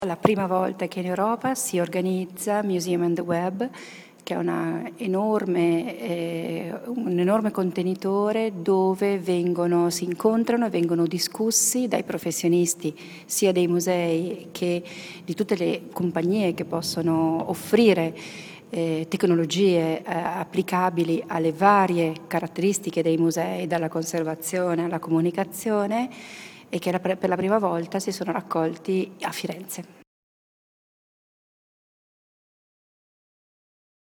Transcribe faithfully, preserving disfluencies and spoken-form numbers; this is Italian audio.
La prima volta che in Europa si organizza Museum on the Web, che è una enorme, eh, un enorme contenitore dove vengono, si incontrano e vengono discussi dai professionisti sia dei musei che di tutte le compagnie che possono offrire eh, tecnologie eh, applicabili alle varie caratteristiche dei musei, dalla conservazione alla comunicazione, e che per la prima volta si sono raccolti a Firenze.